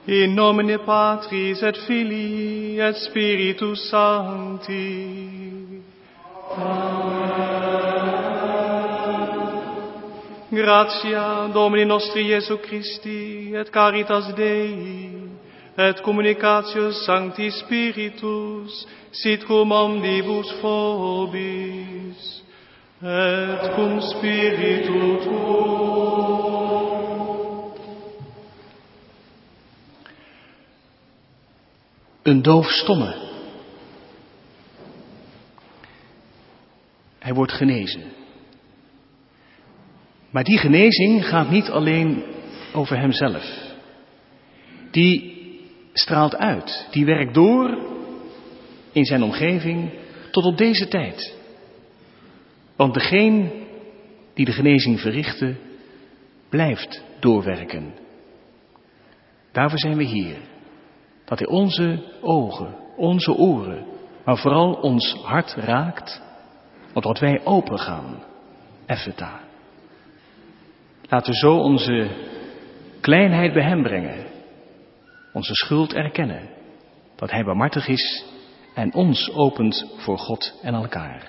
In nomine Patris et Filii et Spiritus Sancti. Gratia Domini nostri Iesu Christi et caritas Dei et communicatio Sancti Spiritus sit cum omnibus vobis et cum spiritu tuo. Een doofstomme. Hij wordt genezen. Maar die genezing gaat niet alleen over hemzelf. Die straalt uit, die werkt door in zijn omgeving tot op deze tijd. Want degene die de genezing verrichtte, blijft doorwerken. Daarvoor zijn we hier. Dat hij onze ogen, onze oren, maar vooral ons hart raakt, opdat wij open gaan. Epheta. Laten we zo onze kleinheid bij hem brengen. Onze schuld erkennen. Dat hij barmhartig is en ons opent voor God en elkaar.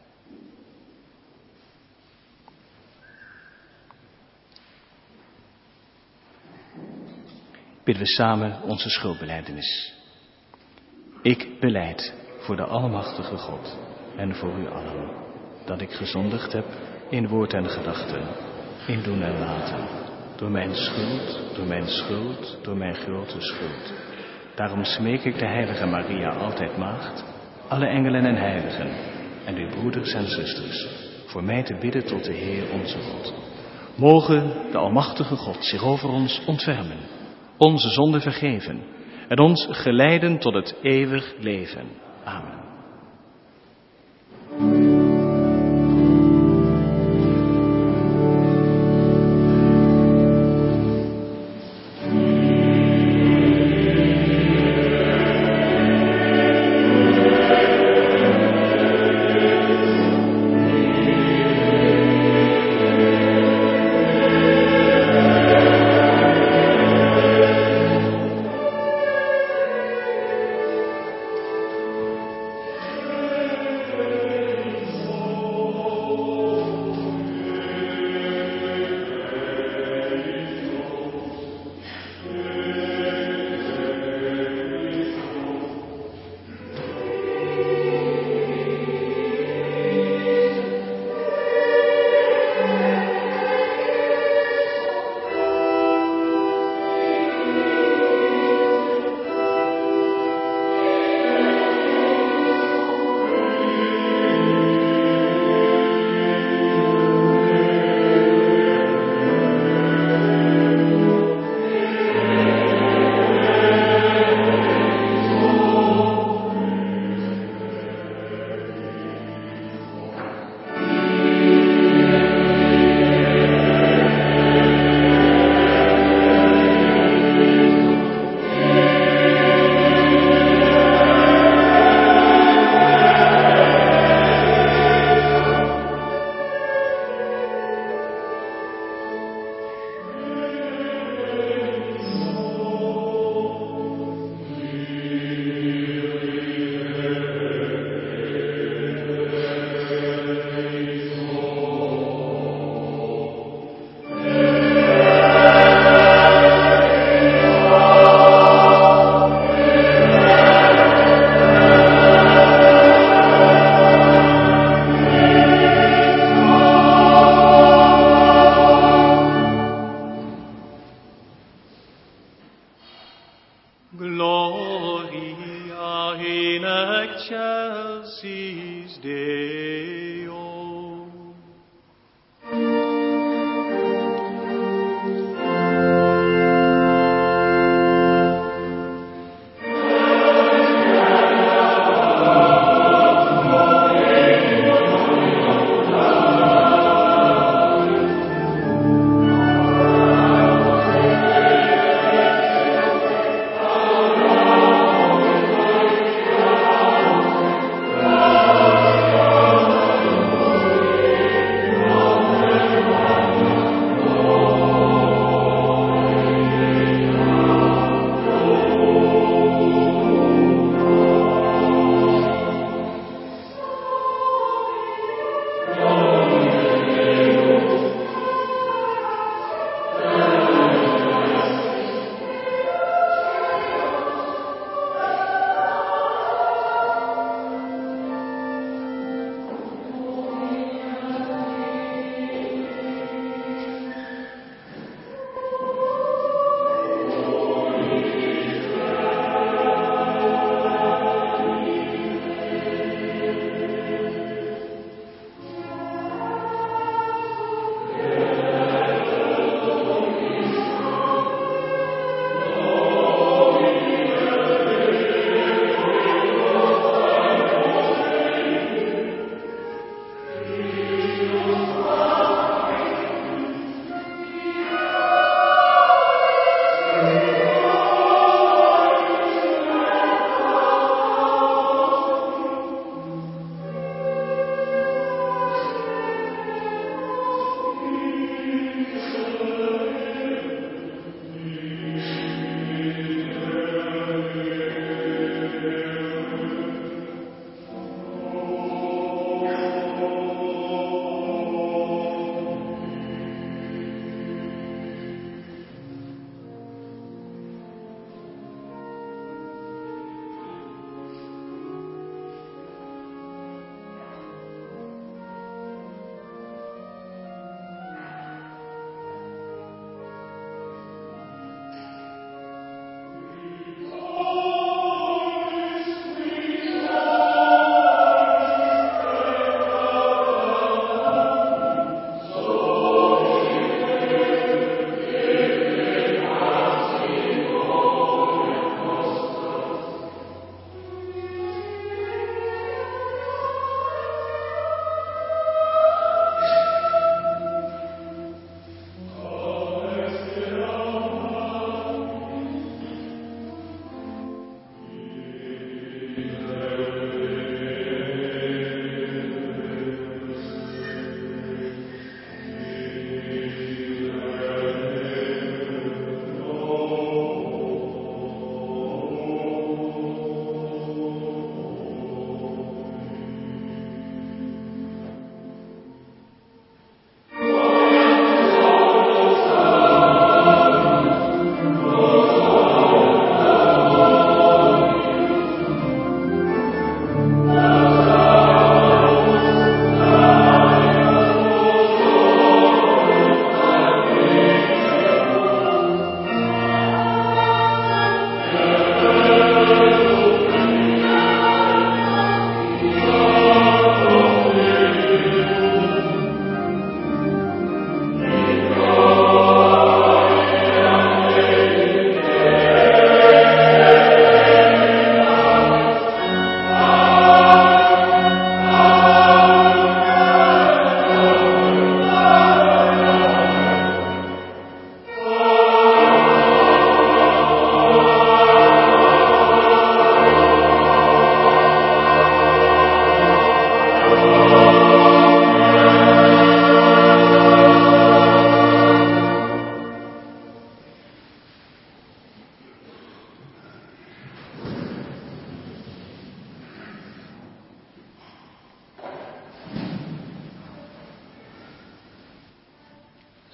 Bidden we samen onze schuldbelijdenis. Ik belijd voor de Almachtige God en voor u allen, dat ik gezondigd heb in woord en gedachten, in doen en laten, door mijn schuld, door mijn grote schuld. Daarom smeek ik de heilige Maria, altijd maagd, alle engelen en heiligen, en uw broeders en zusters, voor mij te bidden tot de Heer onze God. Mogen de Almachtige God zich over ons ontfermen, onze zonden vergeven en ons geleiden tot het eeuwig leven. Amen. excelsis Deo.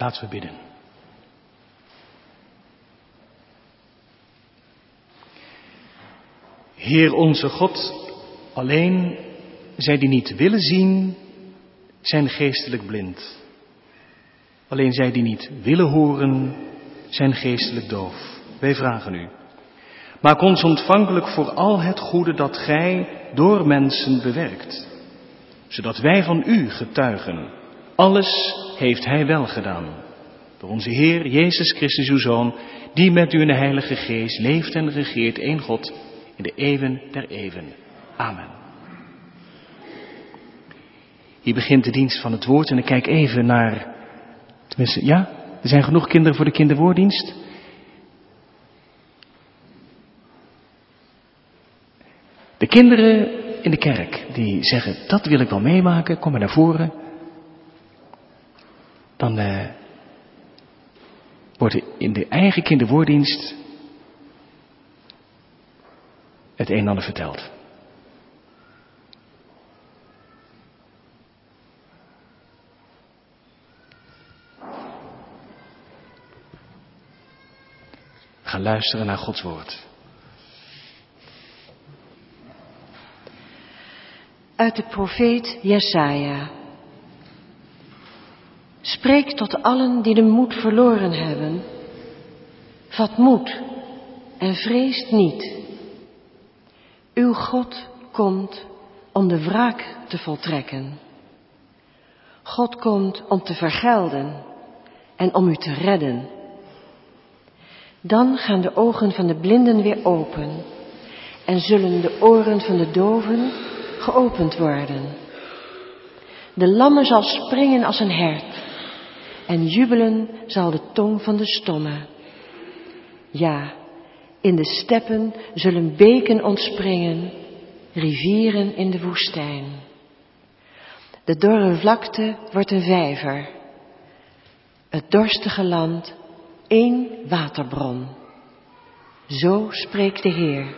Laten we bidden. Heer onze God, alleen zij die niet willen zien, zijn geestelijk blind. Alleen zij die niet willen horen, zijn geestelijk doof. Wij vragen u, maak ons ontvankelijk voor al het goede dat gij door mensen bewerkt, zodat wij van u getuigen. Alles heeft hij wel gedaan. Door onze Heer Jezus Christus, uw Zoon, die met u in de Heilige Geest leeft en regeert, één God, in de eeuwen der eeuwen. Amen. Hier begint de dienst van het woord en ik kijk even naar... Tenminste, ja, er zijn genoeg kinderen voor de kinderwoorddienst. De kinderen in de kerk die zeggen, dat wil ik wel meemaken, kom maar naar voren. Dan wordt er in de eigen kinderwoorddienst het een en ander verteld. We gaan luisteren naar Gods woord. Uit de profeet Jesaja. Spreek tot allen die de moed verloren hebben. Vat moed en vreest niet. Uw God komt om de wraak te voltrekken. God komt om te vergelden en om u te redden. Dan gaan de ogen van de blinden weer open en zullen de oren van de doven geopend worden. De lamme zal springen als een hert en jubelen zal de tong van de stomme. Ja, in de steppen zullen beken ontspringen, rivieren in de woestijn. De dorre vlakte wordt een vijver, het dorstige land één waterbron. Zo spreekt de Heer.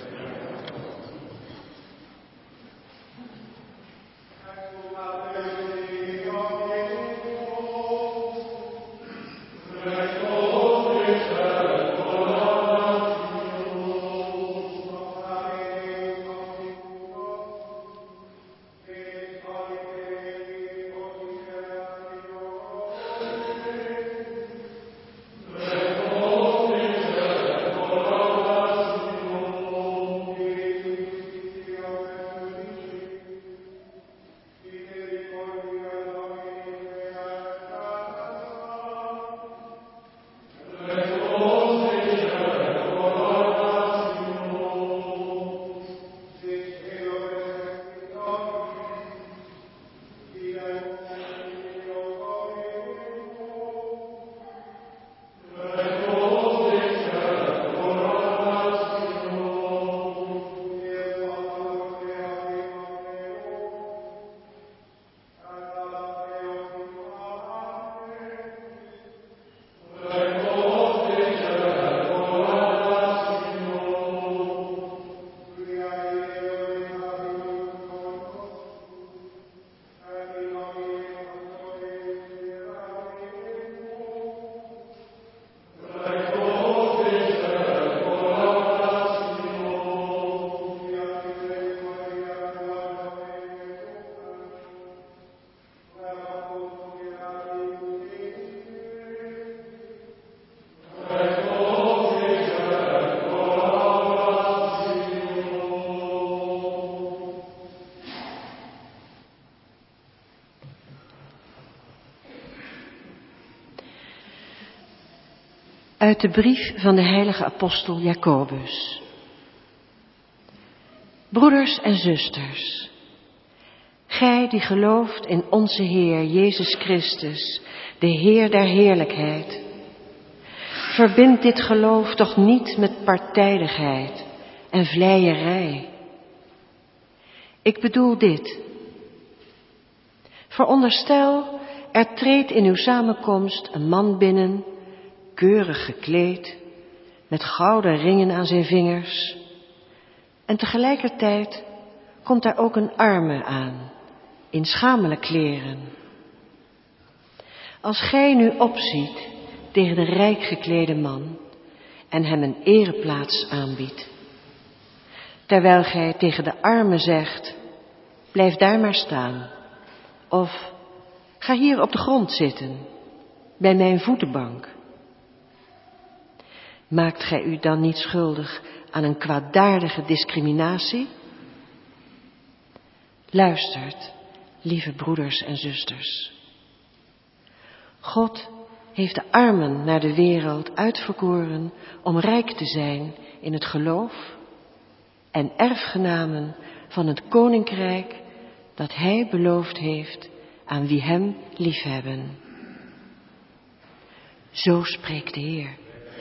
Uit de brief van de heilige apostel Jacobus. Broeders en zusters, gij die gelooft in onze Heer Jezus Christus, de Heer der heerlijkheid, verbind dit geloof toch niet met partijdigheid en vleierij. Ik bedoel dit. Veronderstel, er treedt in uw samenkomst een man binnen, keurig gekleed, met gouden ringen aan zijn vingers. En tegelijkertijd komt daar ook een arme aan, in schamele kleren. Als gij nu opziet tegen de rijk geklede man en hem een ereplaats aanbiedt, terwijl gij tegen de arme zegt, blijf daar maar staan, of ga hier op de grond zitten, bij mijn voetenbank. Maakt gij u dan niet schuldig aan een kwaadaardige discriminatie? Luistert, lieve broeders en zusters. God heeft de armen naar de wereld uitverkoren om rijk te zijn in het geloof en erfgenamen van het koninkrijk dat hij beloofd heeft aan wie hem liefhebben. Zo spreekt de Heer.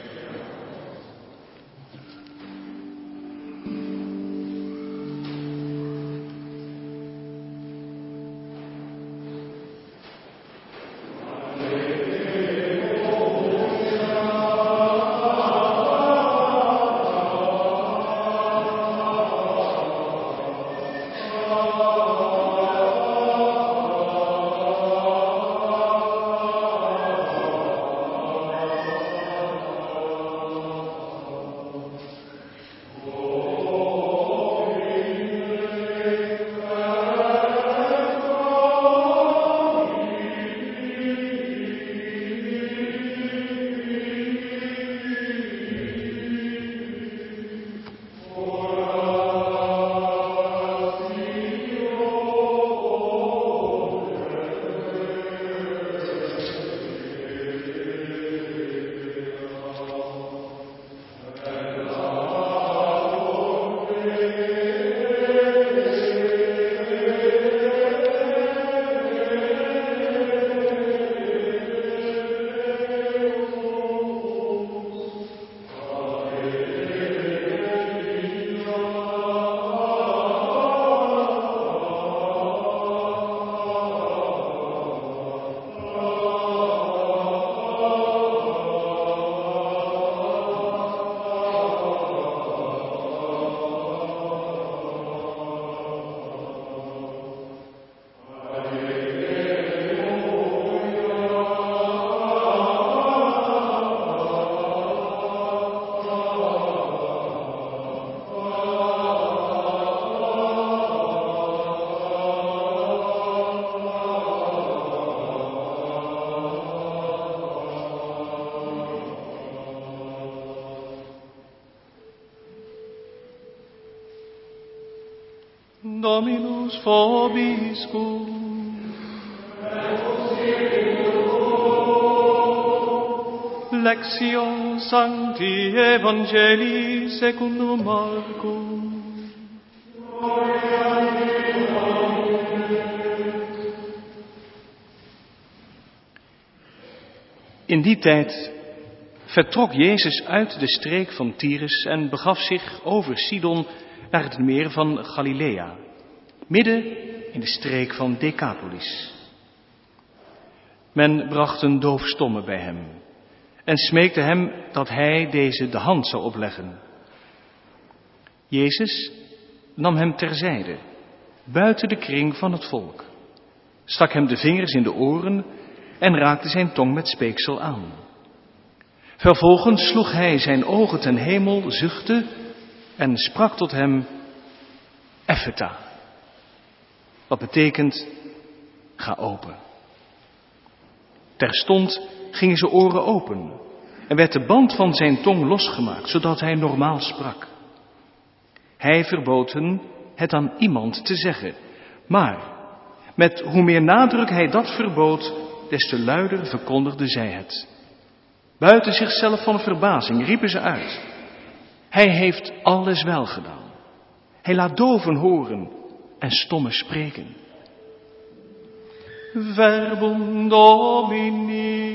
Dominus vobiscum. Lectio Sancti Evangelii secundum Marcum. In die tijd vertrok Jezus uit de streek van Tyrus en begaf zich over Sidon naar het meer van Galilea, midden in de streek van Decapolis. Men bracht een doofstomme bij hem en smeekte hem dat hij deze de hand zou opleggen. Jezus nam hem terzijde, buiten de kring van het volk, stak hem de vingers in de oren en raakte zijn tong met speeksel aan. Vervolgens sloeg hij zijn ogen ten hemel, zuchtte en sprak tot hem, Epheta, wat betekent, ga open. Terstond gingen zijn oren open en werd de band van zijn tong losgemaakt, zodat hij normaal sprak. Hij verbood hen het aan iemand te zeggen, maar met hoe meer nadruk hij dat verbood, des te luider verkondigden zij het. Buiten zichzelf van verbazing riepen ze uit, hij heeft alles wel gedaan. Hij laat doven horen en stommen spreken. Verbum Domini.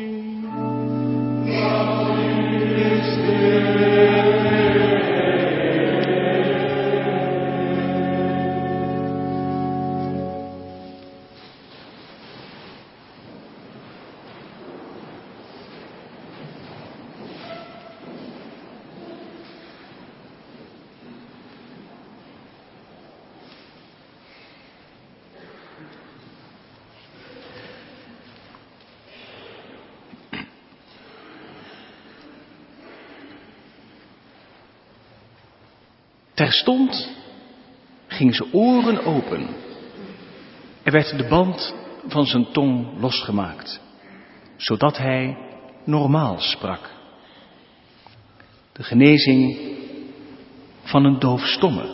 Terstond gingen zijn oren open. Er werd de band van zijn tong losgemaakt, zodat hij normaal sprak. De genezing van een doofstomme.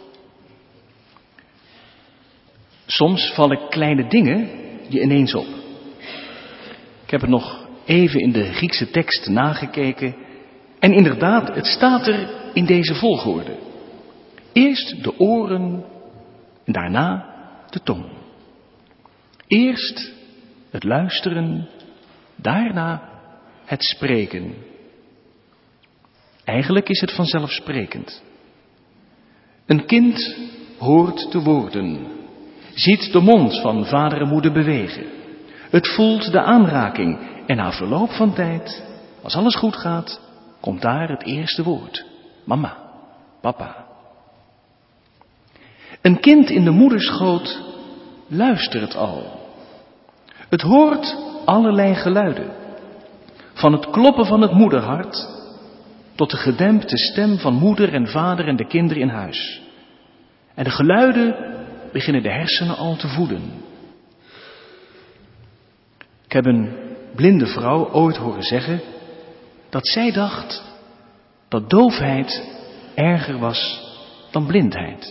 Soms vallen kleine dingen je ineens op. Ik heb het nog even in de Griekse tekst nagekeken. En inderdaad, het staat er in deze volgorde. Eerst de oren en daarna de tong. Eerst het luisteren, daarna het spreken. Eigenlijk is het vanzelfsprekend. Een kind hoort de woorden, ziet de mond van vader en moeder bewegen. Het voelt de aanraking en na verloop van tijd, als alles goed gaat, komt daar het eerste woord. Mama, papa. Een kind in de moederschoot luistert al. Het hoort allerlei geluiden. Van het kloppen van het moederhart tot de gedempte stem van moeder en vader en de kinderen in huis. En de geluiden beginnen de hersenen al te voeden. Ik heb een blinde vrouw ooit horen zeggen dat zij dacht dat doofheid erger was dan blindheid.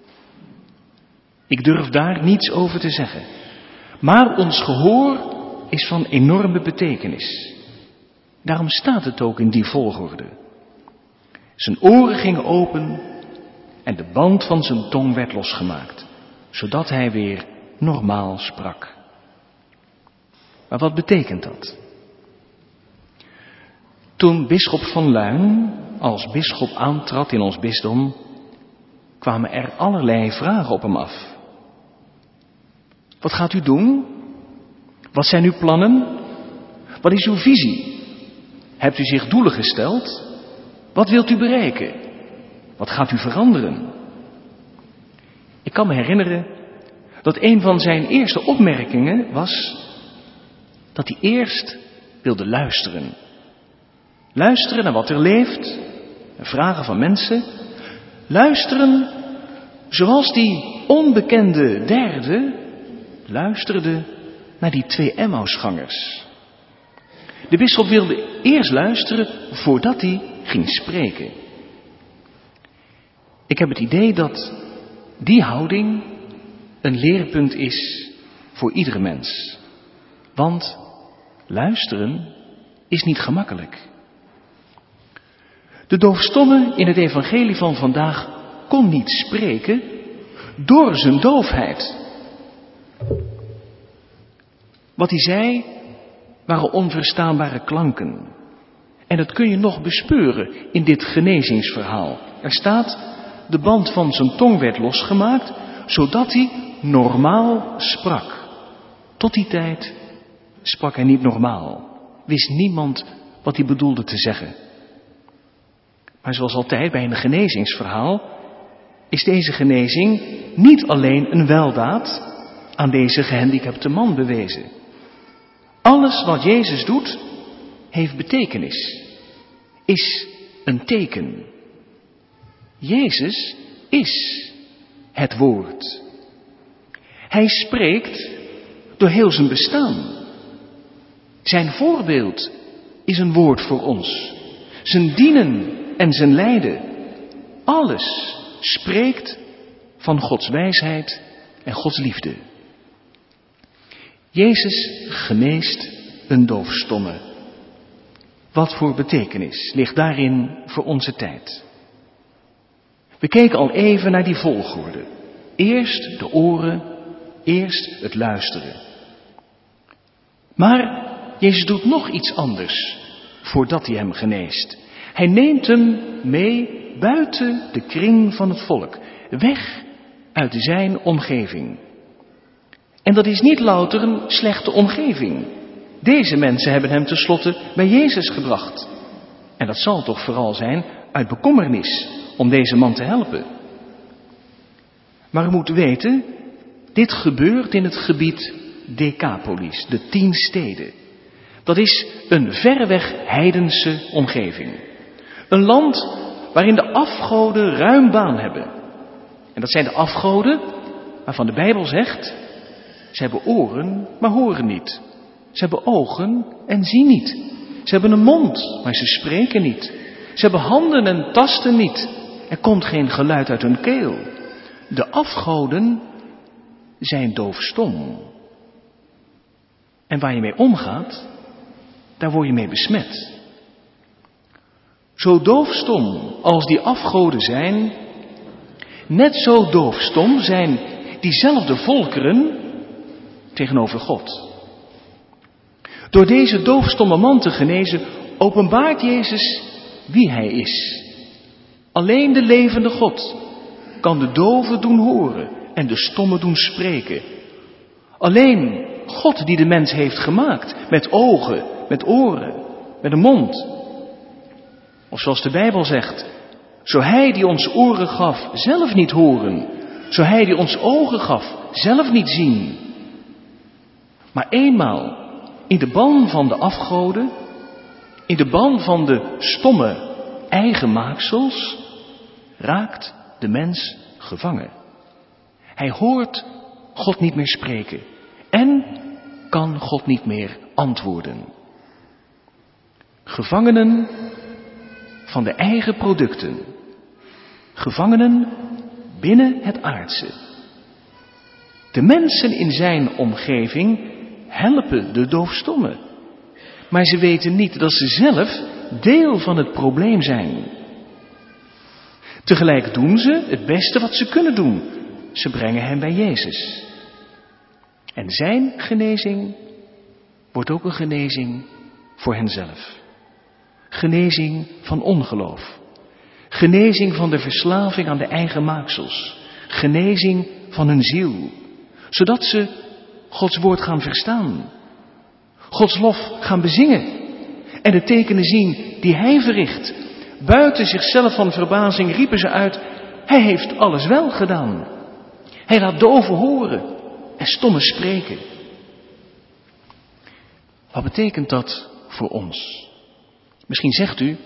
Ik durf daar niets over te zeggen. Maar ons gehoor is van enorme betekenis. Daarom staat het ook in die volgorde. Zijn oren gingen open en de band van zijn tong werd losgemaakt, zodat hij weer normaal sprak. Maar wat betekent dat? Toen bisschop van Luin als bisschop aantrad in ons bisdom, kwamen er allerlei vragen op hem af. Wat gaat u doen? Wat zijn uw plannen? Wat is uw visie? Hebt u zich doelen gesteld? Wat wilt u bereiken? Wat gaat u veranderen? Ik kan me herinneren dat een van zijn eerste opmerkingen was dat hij eerst wilde luisteren. Luisteren naar wat er leeft, en vragen van mensen. Luisteren zoals die onbekende derde luisterde naar die 2 Emmausgangers. De bisschop wilde eerst luisteren voordat hij ging spreken. Ik heb het idee dat die houding een leerpunt is voor iedere mens. Want luisteren is niet gemakkelijk. De doofstomme in het evangelie van vandaag kon niet spreken door zijn doofheid. Wat hij zei waren onverstaanbare klanken. En dat kun je nog bespeuren in dit genezingsverhaal. Er staat, de band van zijn tong werd losgemaakt, zodat hij normaal sprak. Tot die tijd sprak hij niet normaal. Wist niemand wat hij bedoelde te zeggen. Maar zoals altijd bij een genezingsverhaal is deze genezing niet alleen een weldaad aan deze gehandicapte man bewezen. Alles wat Jezus doet, heeft betekenis, is een teken. Jezus is het woord. Hij spreekt door heel zijn bestaan. Zijn voorbeeld is een woord voor ons. Zijn dienen en zijn lijden. Alles spreekt van Gods wijsheid en Gods liefde. Jezus geneest een doofstomme. Wat voor betekenis ligt daarin voor onze tijd? We keken al even naar die volgorde. Eerst de oren, eerst het luisteren. Maar Jezus doet nog iets anders voordat hij hem geneest. Hij neemt hem mee buiten de kring van het volk, weg uit zijn omgeving. En dat is niet louter een slechte omgeving. Deze mensen hebben hem tenslotte bij Jezus gebracht. En dat zal toch vooral zijn uit bekommernis om deze man te helpen. Maar u moet weten, dit gebeurt in het gebied Decapolis, de 10 steden. Dat is een verreweg heidense omgeving. Een land waarin de afgoden ruim baan hebben. En dat zijn de afgoden waarvan de Bijbel zegt, ze hebben oren, maar horen niet. Ze hebben ogen en zien niet. Ze hebben een mond, maar ze spreken niet. Ze hebben handen en tasten niet. Er komt geen geluid uit hun keel. De afgoden zijn doofstom. En waar je mee omgaat, daar word je mee besmet. Zo doofstom als die afgoden zijn, net zo doofstom zijn diezelfde volkeren tegenover God. Door deze doofstomme man te genezen, openbaart Jezus wie hij is. Alleen de levende God kan de doven doen horen en de stommen doen spreken. Alleen God die de mens heeft gemaakt, met ogen, met oren, met een mond. Of zoals de Bijbel zegt, zo hij die ons oren gaf, zelf niet horen. Zo hij die ons ogen gaf, zelf niet zien. Maar eenmaal in de ban van de afgoden, in de ban van de stomme eigen maaksels, raakt de mens gevangen. Hij hoort God niet meer spreken en kan God niet meer antwoorden. Gevangenen van de eigen producten. Gevangenen binnen het aardse. De mensen in zijn omgeving helpen de doofstommen. Maar ze weten niet dat ze zelf deel van het probleem zijn. Tegelijk doen ze het beste wat ze kunnen doen. Ze brengen hem bij Jezus. En zijn genezing wordt ook een genezing voor henzelf. Genezing van ongeloof. Genezing van de verslaving aan de eigen maaksels. Genezing van hun ziel. Zodat ze Gods woord gaan verstaan. Gods lof gaan bezingen. En de tekenen zien die hij verricht. Buiten zichzelf van verbazing riepen ze uit, hij heeft alles wel gedaan. Hij laat doven horen en stommen spreken. Wat betekent dat voor ons? Misschien zegt u,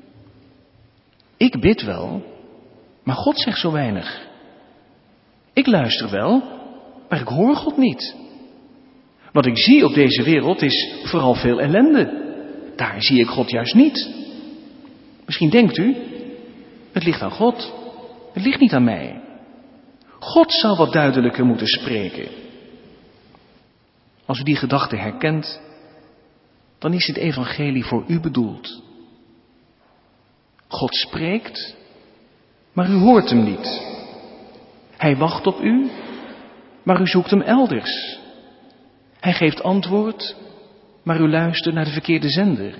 ik bid wel, maar God zegt zo weinig. Ik luister wel, maar ik hoor God niet. Wat ik zie op deze wereld is vooral veel ellende. Daar zie ik God juist niet. Misschien denkt u, het ligt aan God, het ligt niet aan mij. God zou wat duidelijker moeten spreken. Als u die gedachte herkent, dan is dit evangelie voor u bedoeld. God spreekt, maar u hoort hem niet. Hij wacht op u, maar u zoekt hem elders. Hij geeft antwoord, maar u luistert naar de verkeerde zender.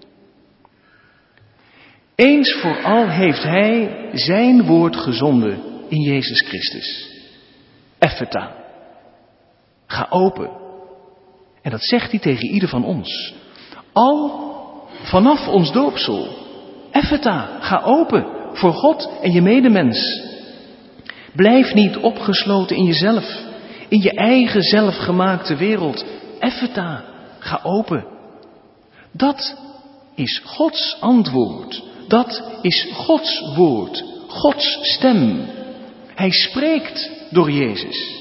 Eens voor al heeft hij zijn woord gezonden in Jezus Christus. Epheta. Ga open. En dat zegt hij tegen ieder van ons. Al vanaf ons doopsel. Epheta. Ga open voor God en je medemens. Blijf niet opgesloten in jezelf. In je eigen zelfgemaakte wereld. Epheta. Ga open. Dat is Gods antwoord. Dat is Gods woord. Gods stem. Hij spreekt door Jezus.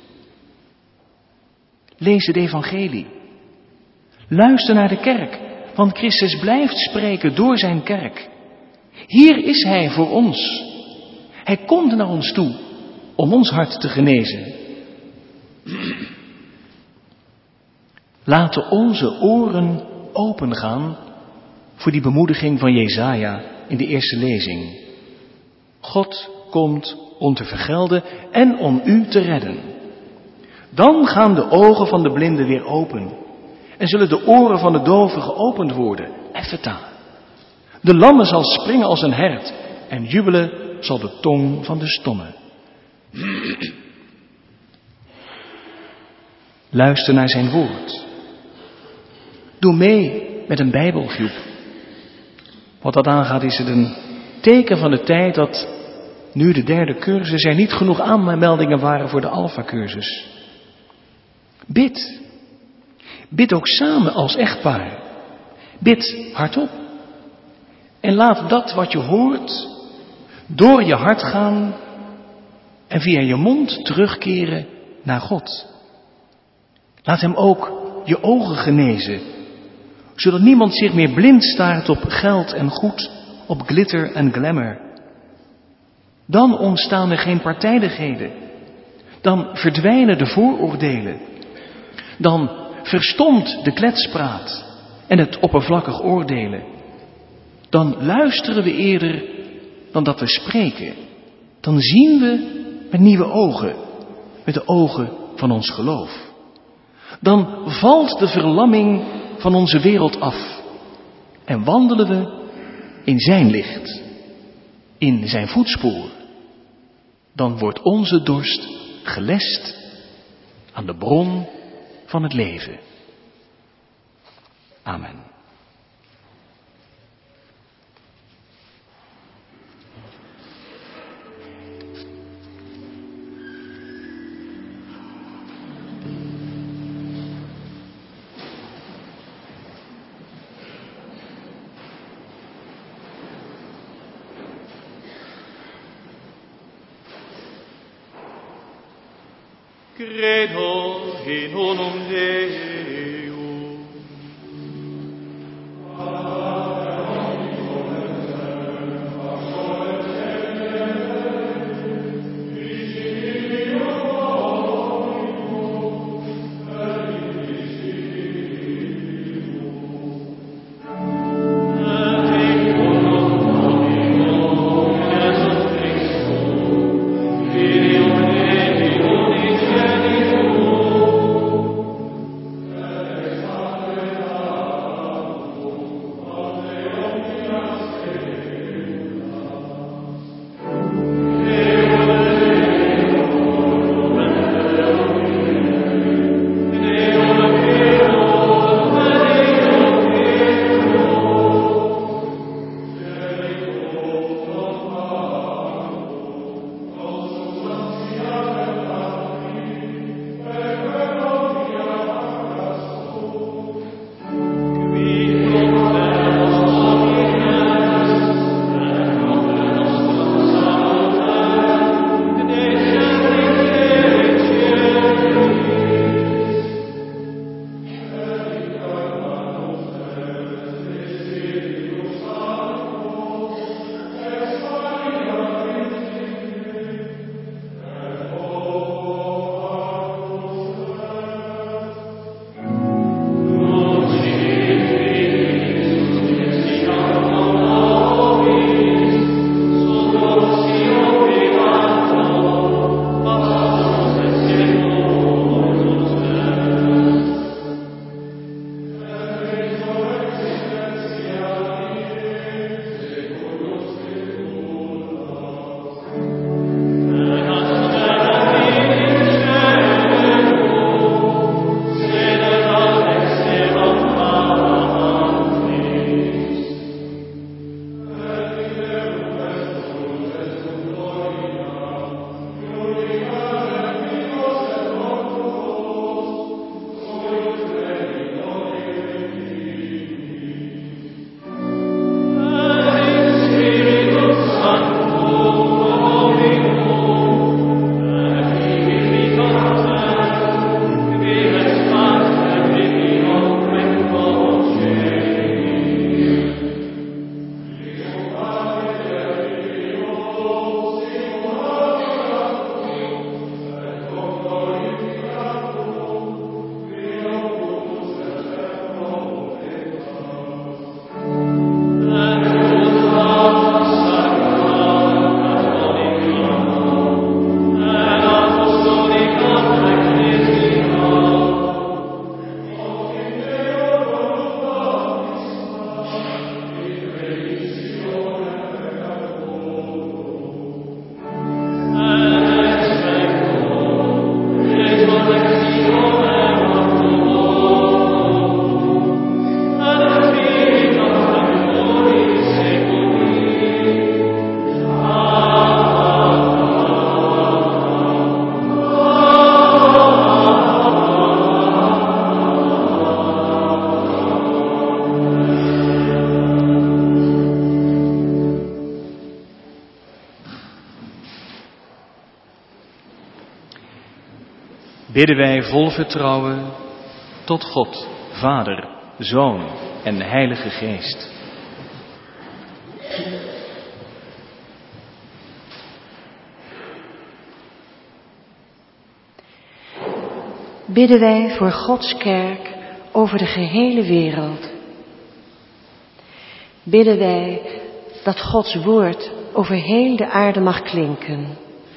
Lees het evangelie. Luister naar de kerk, want Christus blijft spreken door zijn kerk. Hier is hij voor ons. Hij komt naar ons toe om ons hart te genezen. Laten onze oren opengaan voor die bemoediging van Jesaja in de eerste lezing. God komt om te vergelden en om u te redden. Dan gaan de ogen van de blinden weer open en zullen de oren van de doven geopend worden. Epheta. De lammen zal springen als een hert en jubelen zal de tong van de stomme. Luister naar zijn woord. Doe mee met een Bijbelgroep. Wat dat aangaat is het een teken van de tijd dat nu de derde cursus er niet genoeg aanmeldingen waren voor de Alpha-cursus. Bid. Bid ook samen als echtpaar. Bid hardop. En laat dat wat je hoort door je hart gaan en via je mond terugkeren naar God. Laat hem ook je ogen genezen, zodat niemand zich meer blind staart op geld en goed, op glitter en glamour. Dan ontstaan er geen partijdigheden. Dan verdwijnen de vooroordelen. Dan verstomt de kletspraat en het oppervlakkig oordelen. Dan luisteren we eerder dan dat we spreken. Dan zien we met nieuwe ogen, met de ogen van ons geloof. Dan valt de verlamming van onze wereld af en wandelen we in zijn licht, in zijn voetspoor. Dan wordt onze dorst gelest aan de bron van het leven. Amen. Credo in unum Deum. bidden wij vol vertrouwen tot God, Vader, Zoon en Heilige Geest. Bidden wij voor Gods kerk over de gehele wereld. Bidden wij dat Gods woord over heel de aarde mag klinken.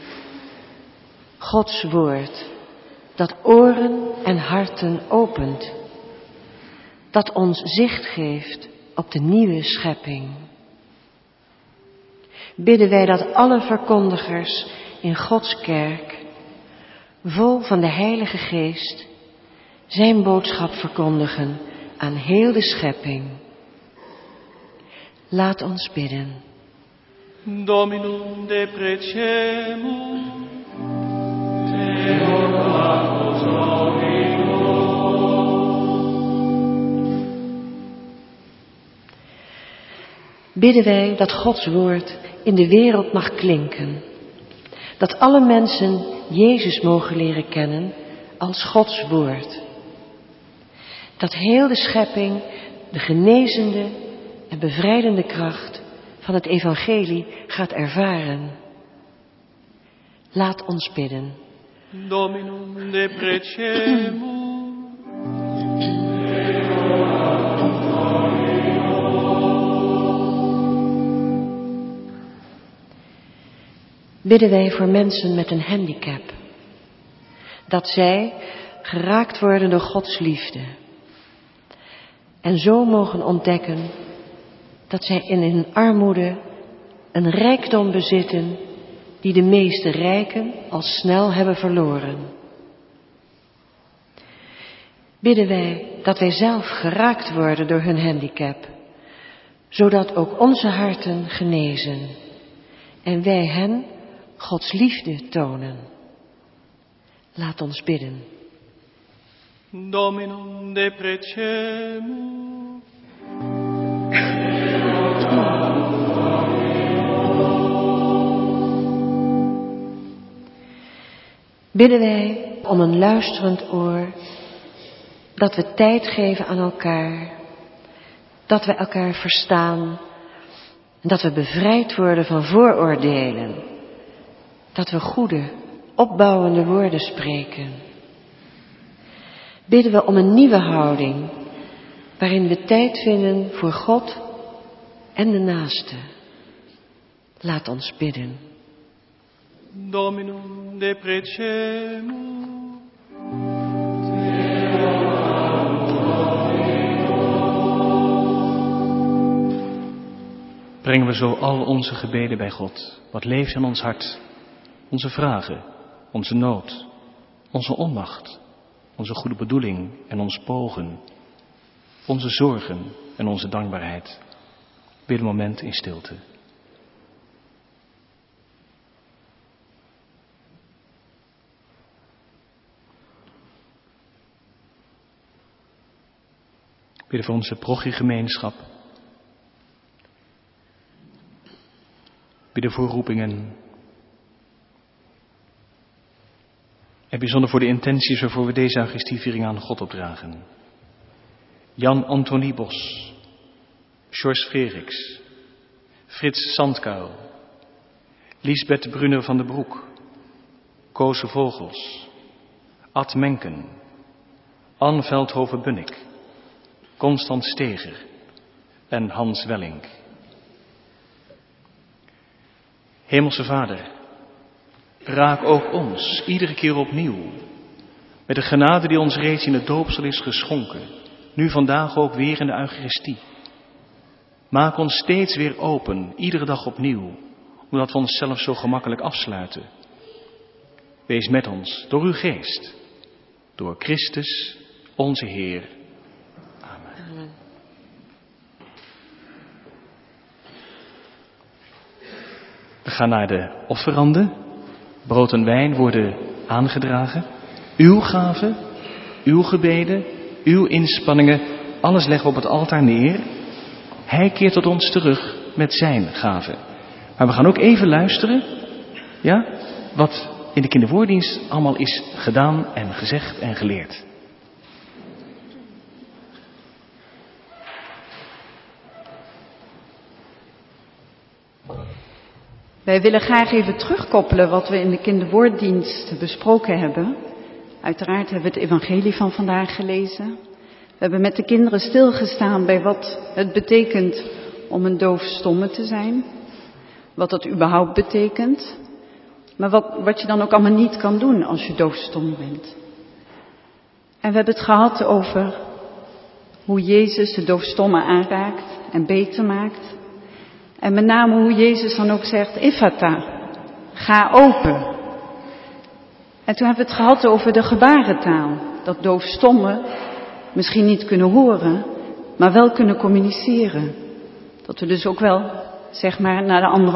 Gods woord dat oren en harten opent. Dat ons zicht geeft op de nieuwe schepping. Bidden wij dat alle verkondigers in Gods kerk, vol van de Heilige Geest, zijn boodschap verkondigen aan heel de schepping. Laat ons bidden. Dominum deprecemur, te lodamus Dominum. Bidden wij dat Gods woord in de wereld mag klinken. Dat alle mensen Jezus mogen leren kennen als Gods woord. Dat heel de schepping de genezende en bevrijdende kracht van het evangelie gaat ervaren. Laat ons bidden. Dominum deprecemur. Bidden wij voor mensen met een handicap. Dat zij geraakt worden door Gods liefde. En zo mogen ontdekken dat zij in hun armoede een rijkdom bezitten die de meeste rijken al snel hebben verloren. Bidden wij dat wij zelf geraakt worden door hun handicap, zodat ook onze harten genezen en wij hen Gods liefde tonen. Laat ons bidden. Dominum deprecemur. Bidden wij om een luisterend oor, dat we tijd geven aan elkaar, dat we elkaar verstaan en dat we bevrijd worden van vooroordelen, dat we goede, opbouwende woorden spreken. Bidden we om een nieuwe houding, waarin we tijd vinden voor God en de naaste. Laat ons bidden. Dominum deprecemur. Brengen we zo al onze gebeden bij God, wat leeft in ons hart, onze vragen, onze nood, onze onmacht, onze goede bedoeling en ons pogen, onze zorgen en onze dankbaarheid. Weer een moment in stilte. Bidden voor onze parochiegemeenschap. Bidden voor roepingen. En bijzonder voor de intenties waarvoor we deze Eucharistieviering aan God opdragen. Jan Antonie Bos, George Freriks, Frits Sandkuil, Liesbeth Brunner van den Broek, Koos Vogels, Ad Menken, Anne Veldhoven-Bunnik, Constant Steger en Hans Wellink. Hemelse Vader, raak ook ons iedere keer opnieuw met de genade die ons reeds in het doopsel is geschonken, nu vandaag ook weer in de Eucharistie. Maak ons steeds weer open, iedere dag opnieuw, omdat we onszelf zo gemakkelijk afsluiten. Wees met ons door uw geest, door Christus, onze Heer. Amen. Amen. We gaan naar de offeranden. Brood en wijn worden aangedragen. Uw gaven, uw gebeden, uw inspanningen, alles leggen we op het altaar neer. Hij keert tot ons terug met zijn gaven. Maar we gaan ook even luisteren, ja, wat in de kindervoordienst allemaal is gedaan en gezegd en geleerd. Wij willen graag even terugkoppelen wat we in de kinderwoorddienst besproken hebben. Uiteraard hebben we het evangelie van vandaag gelezen. We hebben met de kinderen stilgestaan bij wat het betekent om een doofstomme te zijn. Wat dat überhaupt betekent. Maar wat je dan ook allemaal niet kan doen als je doofstom bent. En we hebben het gehad over hoe Jezus de doofstomme aanraakt en beter maakt. En met name hoe Jezus dan ook zegt, Ephata, ga open. En toen hebben we het gehad over de gebarentaal. Dat doofstommen misschien niet kunnen horen, maar wel kunnen communiceren. Dat we dus ook wel, zeg maar, naar de anderen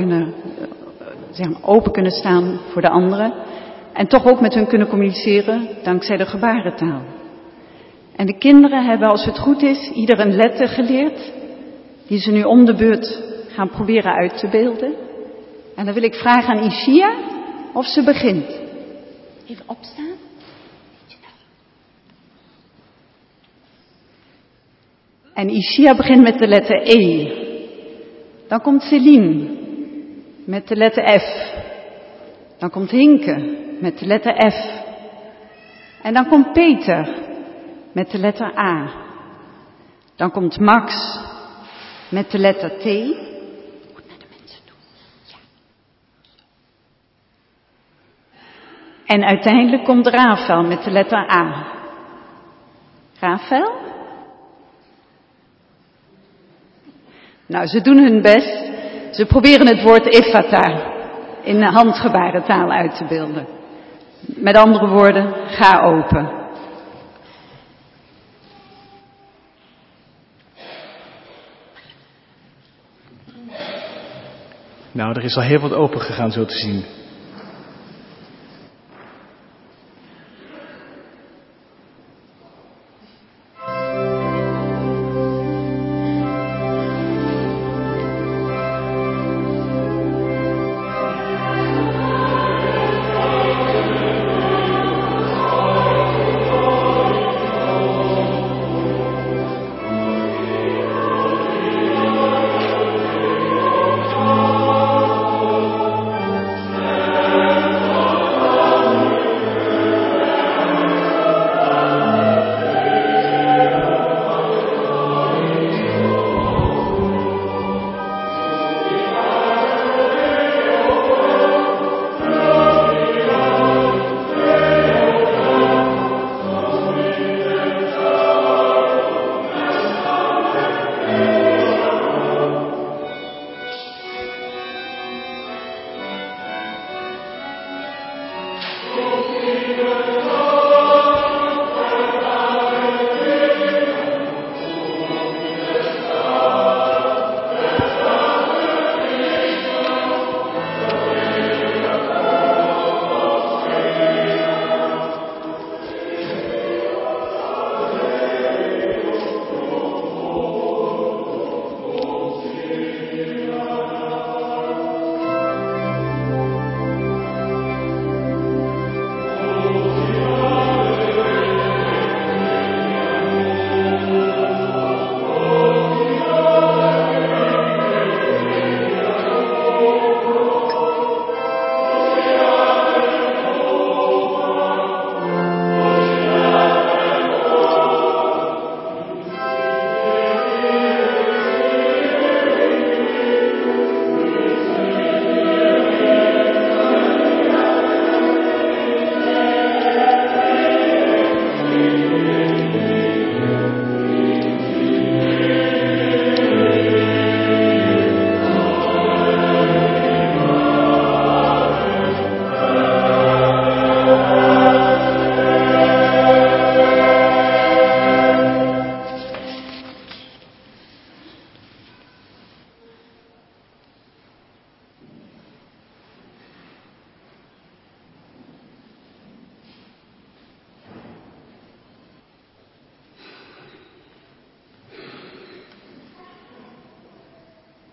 open kunnen staan voor de anderen. En toch ook met hun kunnen communiceren dankzij de gebarentaal. En de kinderen hebben, als het goed is, ieder een letter geleerd. Die ze nu om de beurt gaan proberen uit te beelden. En dan wil ik vragen aan Ishia of ze begint. Even opstaan. En Ishia begint met de letter E. Dan komt Celine met de letter F. Dan komt Hinke met de letter F. En dan komt Peter met de letter A. Dan komt Max met de letter T. Goed naar de mensen toe. Ja. En uiteindelijk komt Rafael met de letter A. Rafael? Nou, ze doen hun best. Ze proberen het woord Ephata in handgebarentaal uit te beelden. Met andere woorden, ga open. Nou, er is al heel wat open gegaan, zo te zien.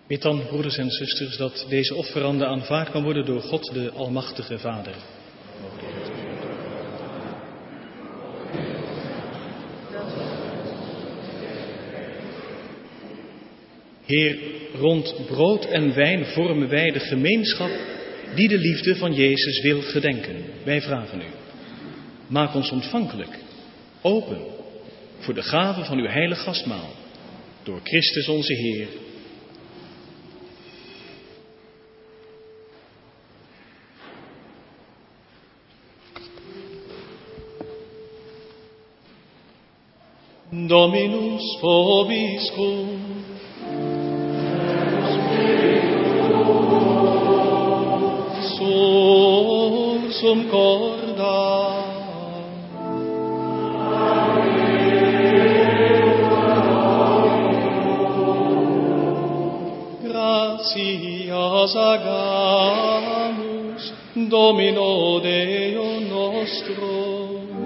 Bid dan, broeders en zusters, dat deze offerande aanvaard kan worden door God, de Almachtige Vader. Heer, rond brood en wijn vormen wij de gemeenschap die de liefde van Jezus wil gedenken. Wij vragen u, maak ons ontvankelijk, open voor de gave van uw heilig gastmaal, door Christus onze Heer. Dominus vobiscum. Sursum corda. Gratias agamus Domino Deo nostro.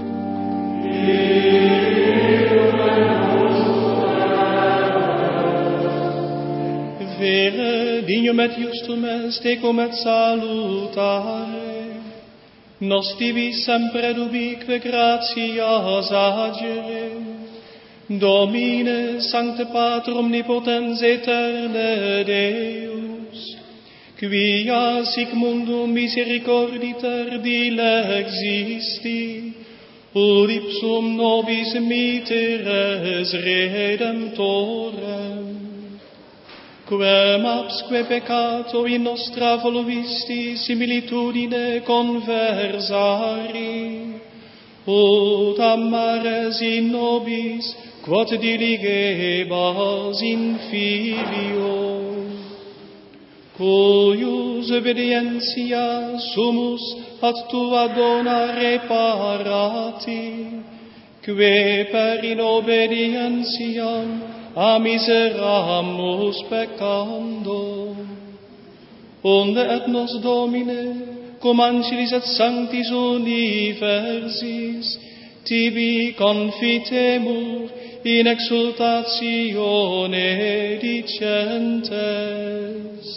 Vere dignum et justum est ecum et salutare, nos tibi sempre dubique gratias agere, Domine sancte Pater omnipotens aeterne Deus, quia sic mundum misericorditer dile existi, ut ipsum nobis mitteres redemptorem, quem absque peccato in nostra voluisti similitudine conversari, ut amares in nobis quod diligebas in filio, cuius obedientia sumus ad tua dona reparati, que per inobedientiam a miseramus peccando, onde et nos Domine, cum angelis et sanctis universis, tibi confitemur in exultatione dicentes.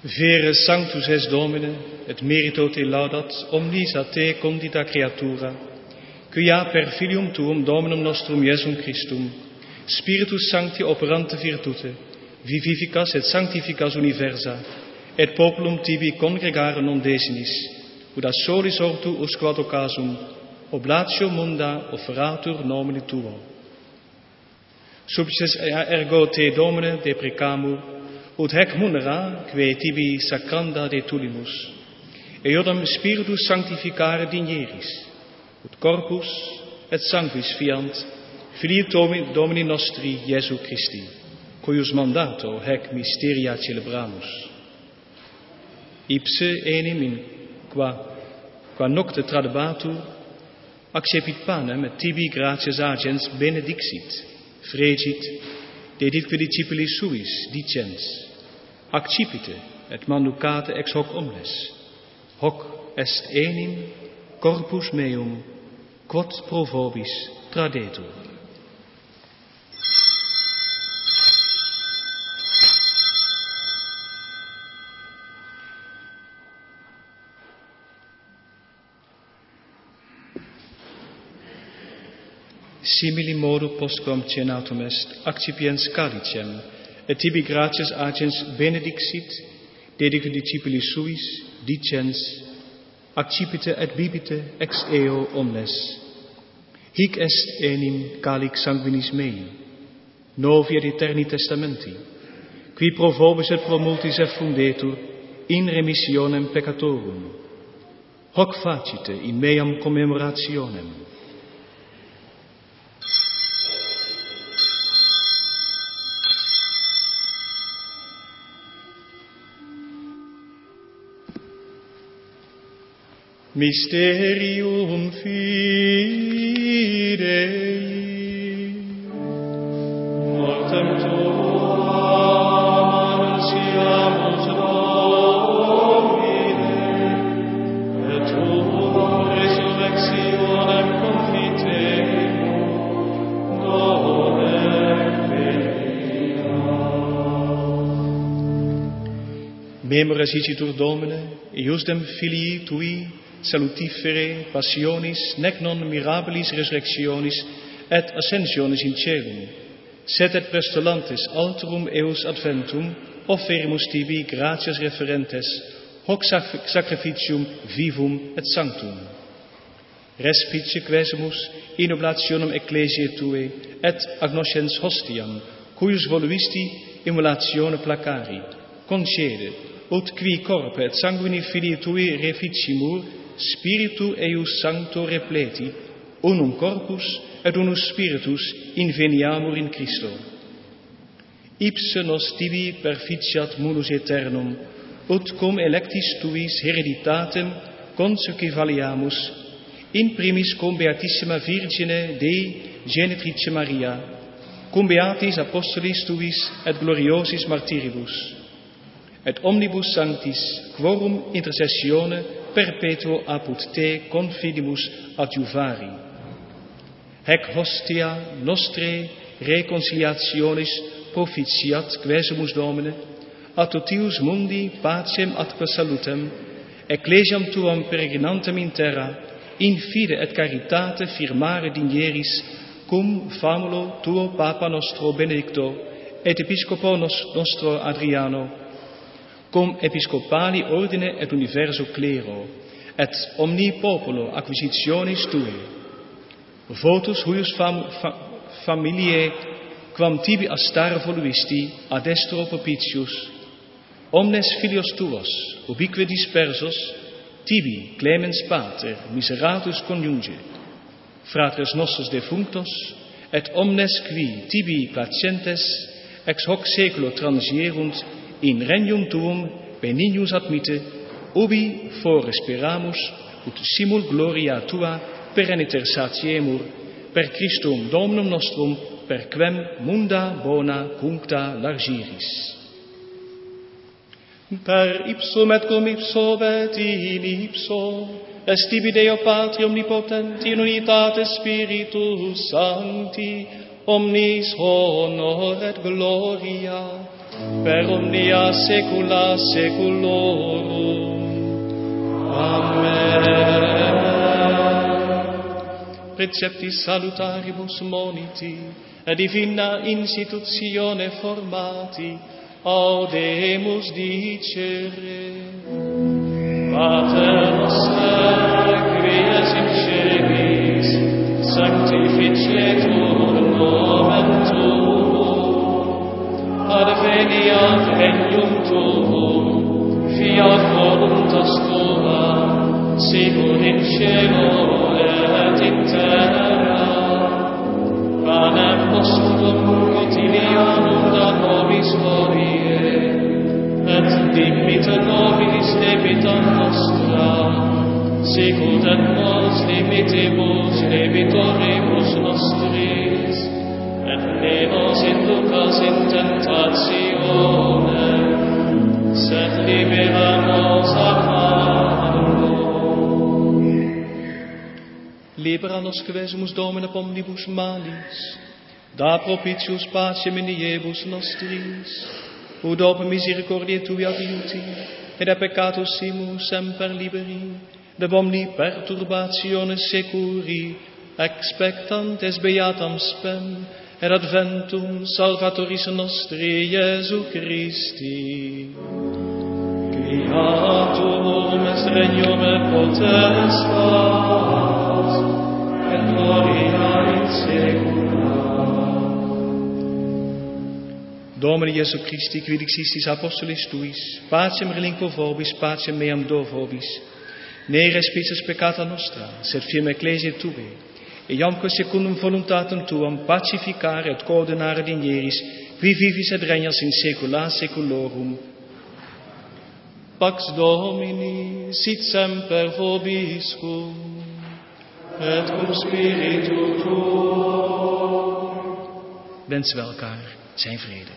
Vere sanctus es Domine, et merito te laudat omnis a te condita creatura, quia per filium tuum Dominum nostrum Iesum Christum, Spiritus Sancti operante virtute, vivificas et sanctificas universa, et populum tibi congregare non desinis, ut a solis ortu usquad occasum, oblatio munda offeratur nomine tuo. Subses ergo te Domine deprecamur, ut hec munera, que tibi sacranda de tulimus, eodam Spiritus sanctificare digneris, ut corpus et sanguis fiant, Filii Domini nostri Iesu Christi, cuius mandato hec mysteria celebramus. Ipse enim in qua nocte tradebatur, accepit panem et tibi gratias agens benedixit, fregit, deditque discipuli suis dicens, accipite et manducate ex hoc omnes, hoc est enim corpus meum, quod pro vobis tradetur. Simili modo postquam cenatum est, accipiens calicem, et tibi gratias agens benedixit, dedique discipuli suis, dicens, accipite et bibite ex eo omnes. Hic est enim calix sanguinis mei, novi et eterni testamenti, qui pro vobis et pro multis effundetur in remissionem peccatorum. Hoc facite in meam commemorationem. Mysterium Fidei, mortem tuam annunciamus Domine, et tuam resurrectionem confitemus, Domine venia. Memoras icitur Domine, iusdem Filii Tui, salutifere passionis, nec non mirabilis resurrectionis et ascensionis in celum, sed et prestolantes alterum eus adventum offerimus tibi gratias referentes, hoc sacrificium vivum et sanctum. Respice quesemus in oblationem ecclesiae tue et agnoscens hostiam, cuius voluisti immolatione placari, concede, ut qui corpe et sanguini filii tui reficimur, Spiritu eius sancto repleti, unum corpus et unus spiritus inveniamur in Christo. Ipse nos tibi perficiat munus aeternum, ut cum electis tuis hereditatem consequivaliamus, in primis cum Beatissima Virgine Dei Genitrice Maria, cum beatis apostolis tuis et gloriosis martyribus, et omnibus sanctis, quorum intercessione perpetuo apud te confidimus adjuvari. Hec hostia nostre reconciliationis propitiat quesumus Domine, a totius mundi pacem atque salutem, ecclesiam tuam peregrinantem in terra, in fide et caritate firmare digneris, cum famulo tuo Papa nostro Benedicto, et Episcopo nostro Adriano, cum episcopali ordine et universo clero, et omni populo acquisitionis tue. Votus huius familiae, quam tibi astare voluisti, ad estro propitius, omnes filios tuos, ubique dispersos, tibi clemens pater, miseratus conjunge, fratres nostros defunctos, et omnes qui tibi placentes, ex hoc seculo transierunt, in regnum tuum benignus admite, ubi fore speramus, ut simul gloria tua pereniter satiemur, per Christum Dominum nostrum, per quem munda bona cuncta largiris. Per ipsum et cum ipso et in ipso, est tibi Deo Patri omnipotenti in unitate Spiritus Sancti, omnis honor et gloria, per omnia saecula saeculorum. Amen. Preceptis salutaribus moniti, et divina institutione formati, audemus dicere. Pater noster, qui es in celis, sanctificetur nomen tuum, adveniat regnum tuum, fiat voluntas tua, sicut in cielo et in terra. Panem nostrum quotidianum da nobis hodie, et dimitte nobis debita nostra, sicut et nos dimittimus debitoribus nostris, et ne nos inducas in tentationem, sed libera nos a malo. Libera nos quesumus Domine omnibus malis, da propitius pacem in diebus nostris, ut op misericordiae Tui adiuti, et de peccatus simus semper liberi, de omni perturbatione securi, expectantes beatam spem, et adventum Salvatoris nostri Iesu Christi. Creatum est regnum et potestas, et gloria in saecula. Domine Iesu Christi, qui dixistis apostolis Tuis, pacem relinquo vobis, pacem meam do vobis, ne respices peccata nostra, sed firme ecclesiae Tuae, et iamque secundum voluntatem Tuam pacificare et coordinare digneris, qui vivis et regnas in saecula saeculorum. Pax Domini sit semper vobiscum, et cum spiritu tuo. Wensen we elkaar zijn vrede.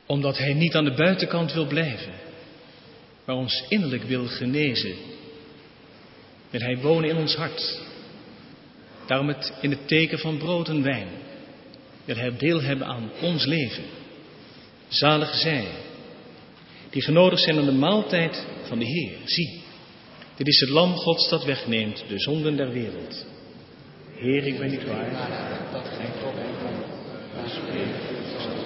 Omdat hij niet aan de buitenkant wil blijven, maar ons innerlijk wil genezen. Wil hij wonen in ons hart. Daarom het in het teken van brood en wijn. Wil hij deel hebben aan ons leven. Zalig zij, die genodigd zijn aan de maaltijd van de Heer. Zie, dit is het lam Gods dat wegneemt de zonden der wereld. Heer, ik ben niet waardig dat gij tot mij komt, maar spreek zelfs.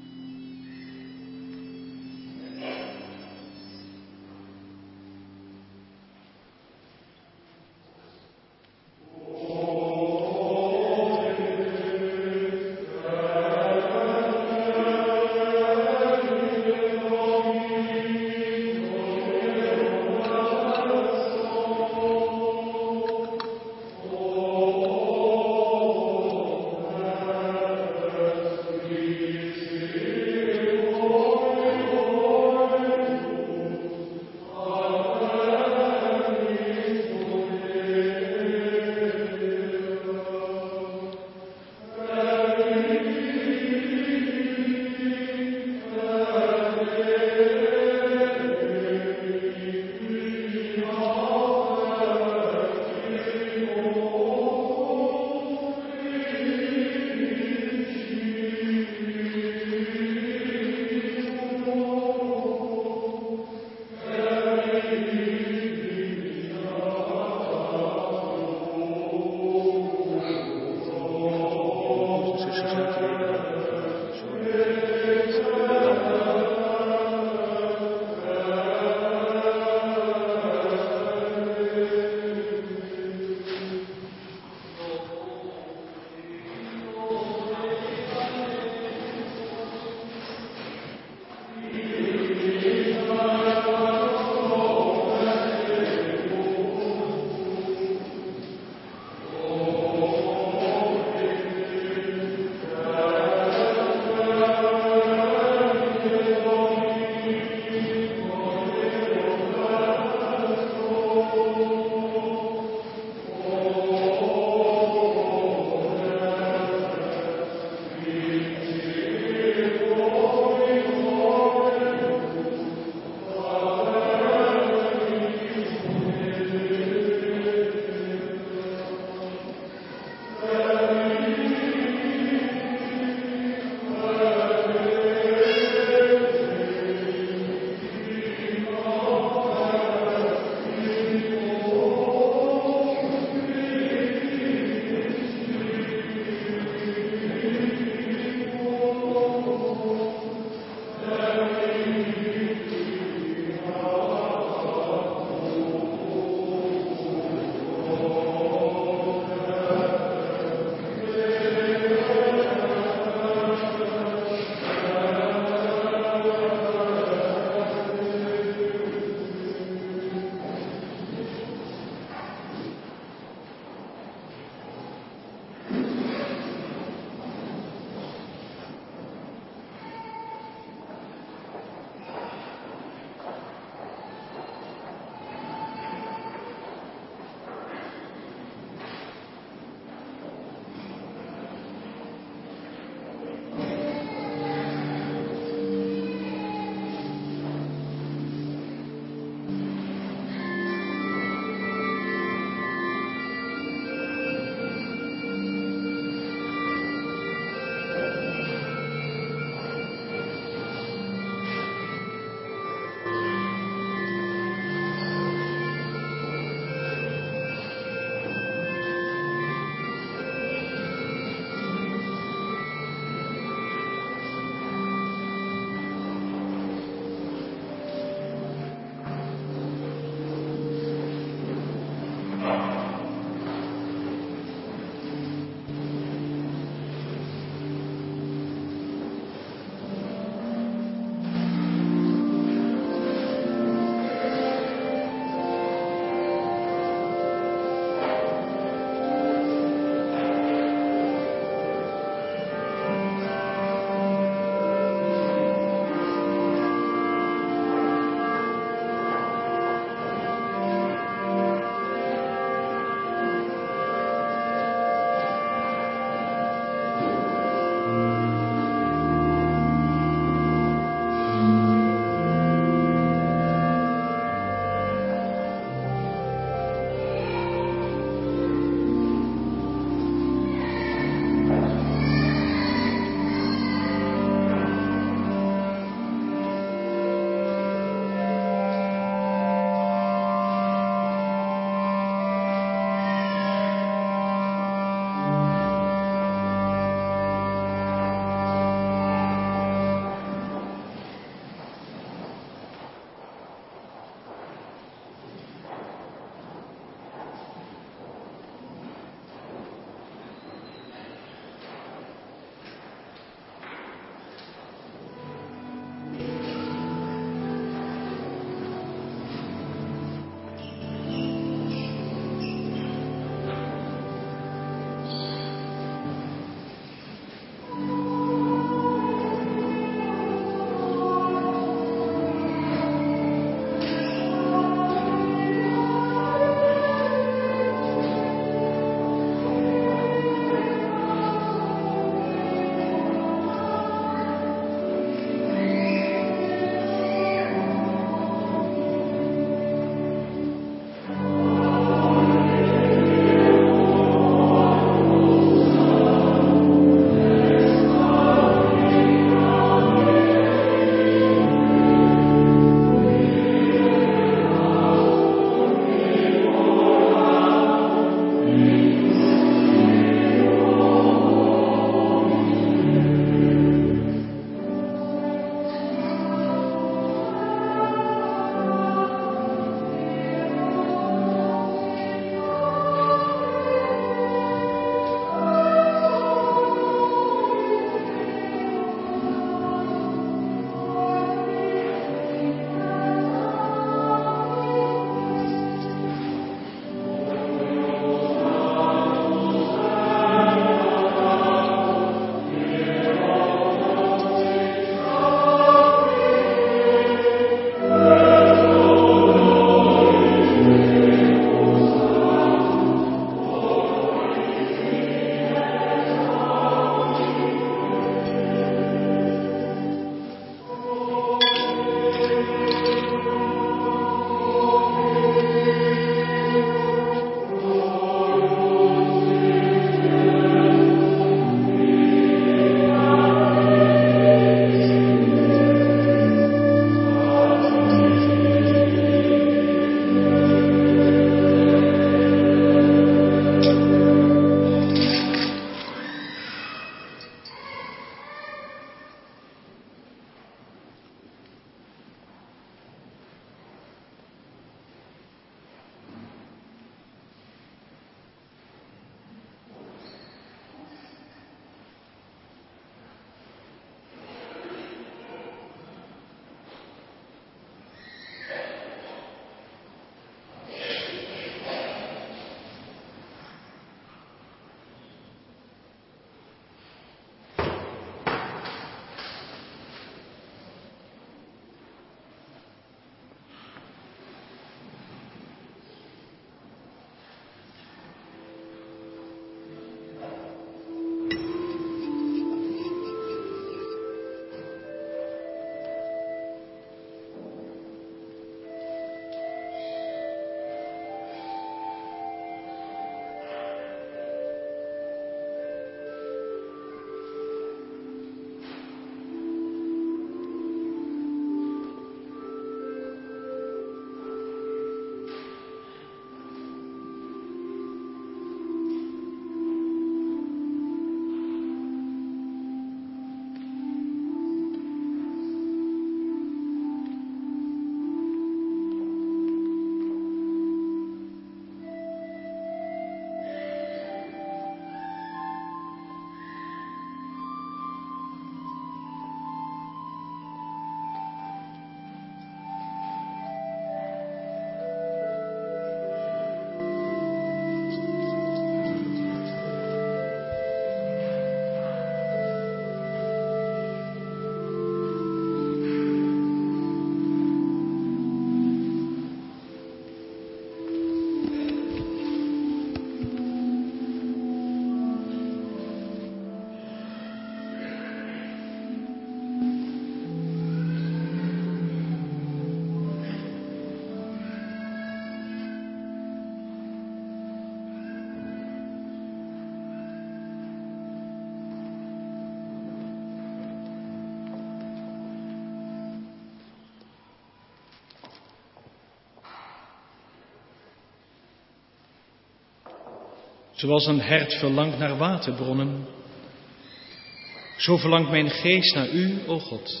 Zoals een hert verlangt naar waterbronnen, zo verlangt mijn geest naar u, o God.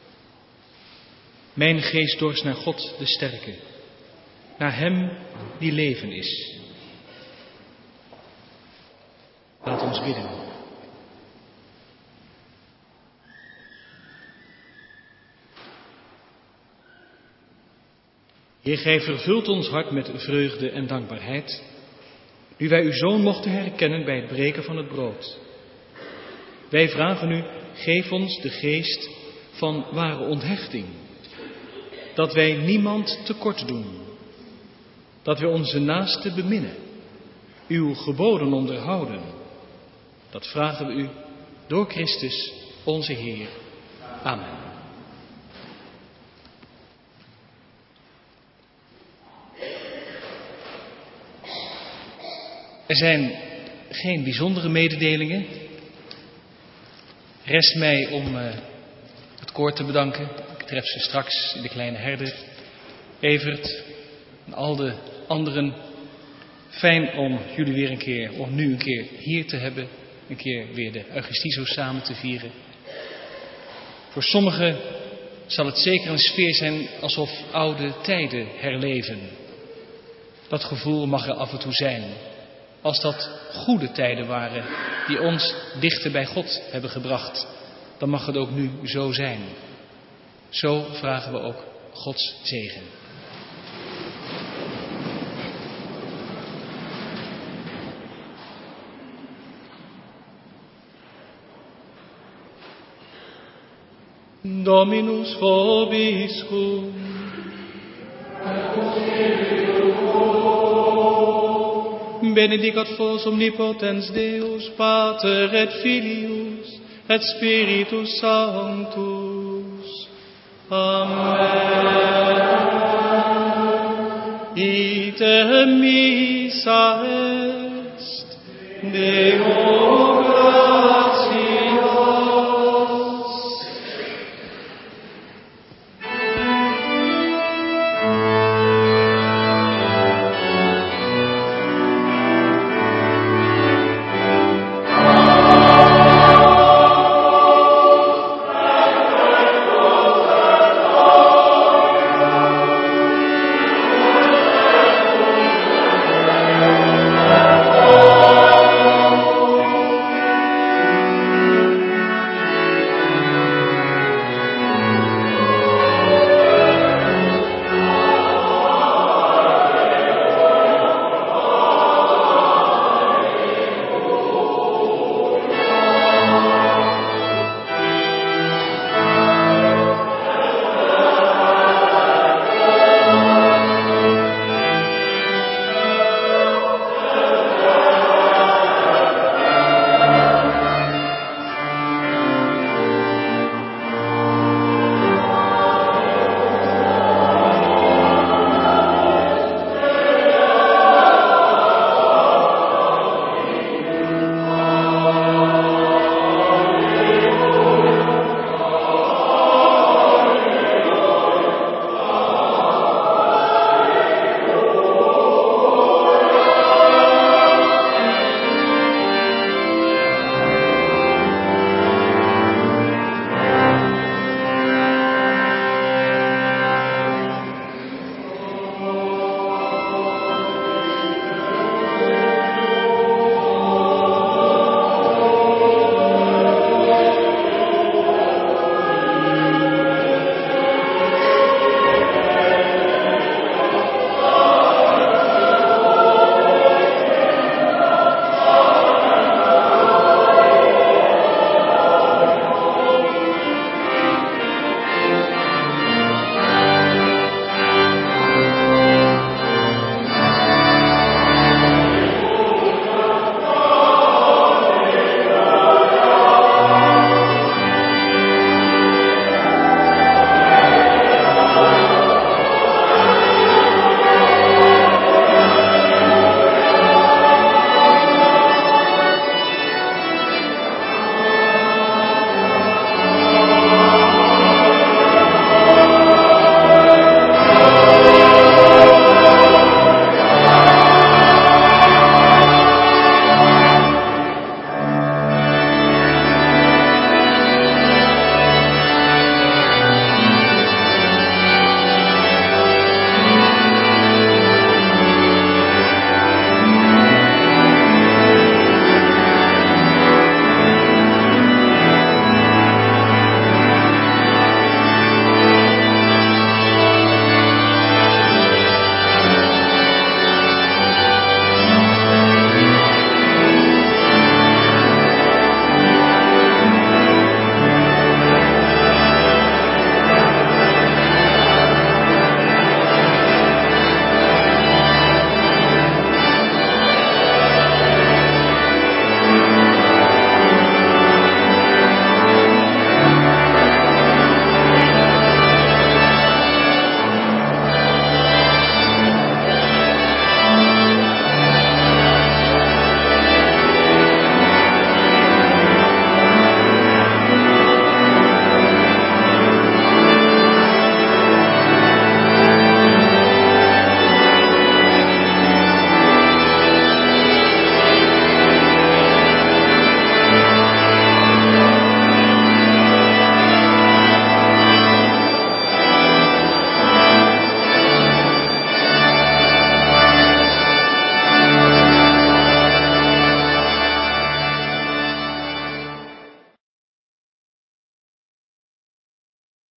Mijn geest dorst naar God, de sterke, naar hem die leven is. Laat ons bidden. Heer, gij vervult ons hart met vreugde en dankbaarheid, nu wij uw Zoon mochten herkennen bij het breken van het brood. Wij vragen u, geef ons de geest van ware onthechting, dat wij niemand tekort doen, dat wij onze naaste beminnen, uw geboden onderhouden. Dat vragen we u door Christus, onze Heer. Amen. Er zijn geen bijzondere mededelingen. Rest mij om het koor te bedanken. Ik tref ze straks in de kleine herder. Evert en al de anderen. Fijn om jullie weer een keer, om nu een keer hier te hebben. Een keer weer de Eucharistie samen te vieren. Voor sommigen zal het zeker een sfeer zijn alsof oude tijden herleven. Dat gevoel mag er af en toe zijn. Als dat goede tijden waren die ons dichter bij God hebben gebracht, dan mag het ook nu zo zijn. Zo vragen we ook Gods zegen. Dominus vobiscum. Benedicat vos omnipotens Deus, Pater et Filius, et Spiritus Sanctus. Amen. Ite missa est, Deus